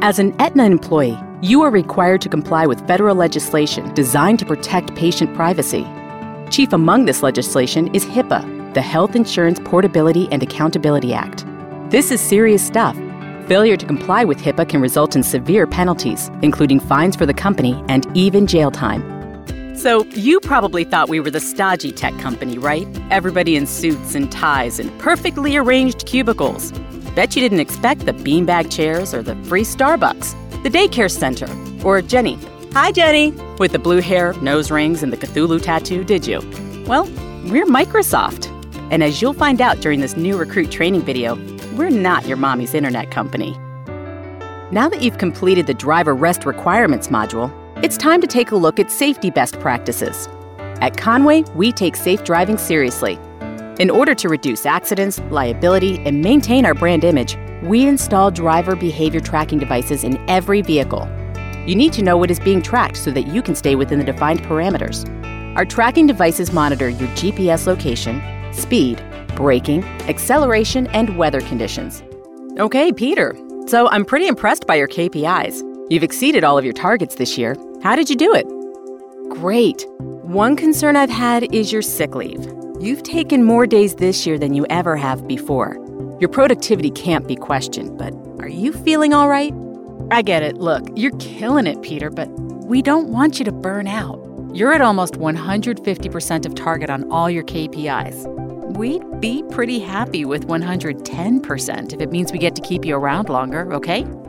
As an Aetna employee, you are required to comply with federal legislation designed to protect patient privacy. Chief among this legislation is HIPAA, the Health Insurance Portability and Accountability Act. This is serious stuff. Failure to comply with HIPAA can result in severe penalties, including fines for the company and even jail time. So you probably thought we were the stodgy tech company, right? Everybody in suits and ties and perfectly arranged cubicles. Bet you didn't expect the beanbag chairs or the free Starbucks, the daycare center, or Jenny. Hi, Jenny! With the blue hair, nose rings, and the Cthulhu tattoo, did you? Well, we're Microsoft. And as you'll find out during this new recruit training video, we're not your mommy's internet company. Now that you've completed the driver rest requirements module, it's time to take a look at safety best practices. At Con-way, we take safe driving seriously. In order to reduce accidents, liability, and maintain our brand image, we install driver behavior tracking devices in every vehicle. You need to know what is being tracked so that you can stay within the defined parameters. Our tracking devices monitor your GPS location, speed, braking, acceleration, and weather conditions. Okay, Peter, so I'm pretty impressed by your KPIs. You've exceeded all of your targets this year. How did you do it? Great. One concern I've had is your sick leave. You've taken more days this year than you ever have before. Your productivity can't be questioned, but are you feeling all right? I get it. Look, you're killing it, Peter, but we don't want you to burn out. You're at almost 150% of target on all your KPIs. We'd be pretty happy with 110% if it means we get to keep you around longer, okay?